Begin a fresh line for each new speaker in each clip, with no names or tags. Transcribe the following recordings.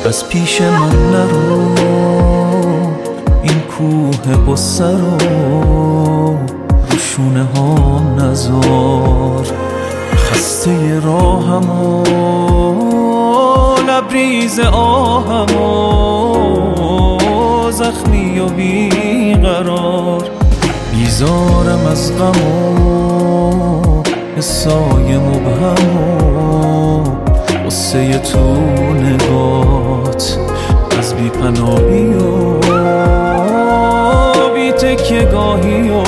از پیش من نرو، این کوه قصه رو شونه ها نزار. خسته راهم و لبریز آهم و زخمی و بیقرار. بیزارم از غم و حسای مبهم و قصه تو نگات. از بی‌پناهی و بی تکیه گاهی و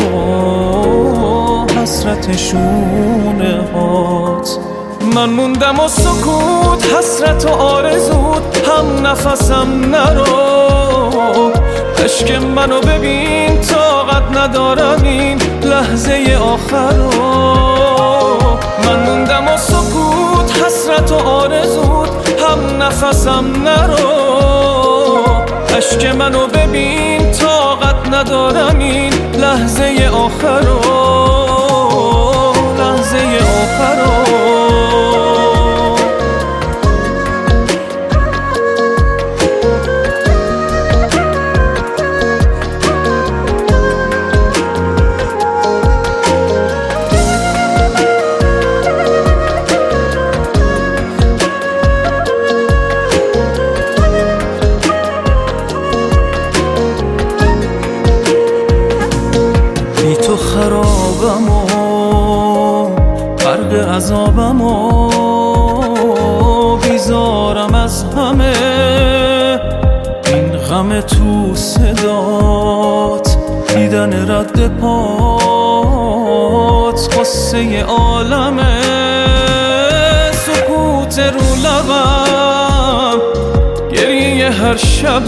حسرت شونه هات. من موندم و سکوت، حسرت و آرزوت هم نفسم نرو. اشک منو ببین، طاقت ندارم این لحظه آخر رو. من موندم و سکوت، حسرت و آرزوت هم نفسم نرو. اشک منو ببین، طاقت ندارم این لحظه آخر رو. لحظه آخر رو. بی تو خرابم و غرق عذابم و بیزارم از همه. این غم تو صدات، دیدن رد پات، قصه عالمه. سکوت رو لبم، گریه هر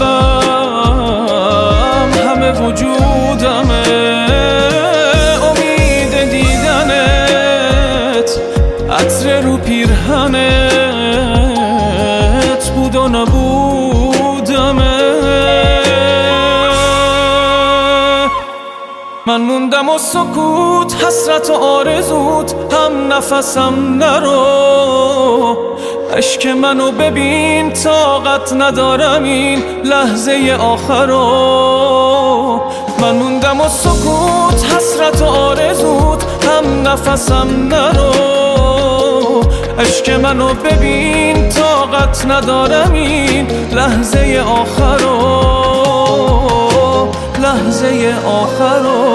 شبم، همه وجودمه. عطر رو پیرهنت بود و نبودمه. من موندم و سکوت، حسرت و آرزوت هم نفسم نرو. اشک منو ببین، طاقت ندارم این لحظه آخر رو. من موندم و سکوت، حسرت و آرزوت هم نفسم نرو. اشک منو ببین، طاقت ندارم این لحظه آخر رو. لحظه آخر رو.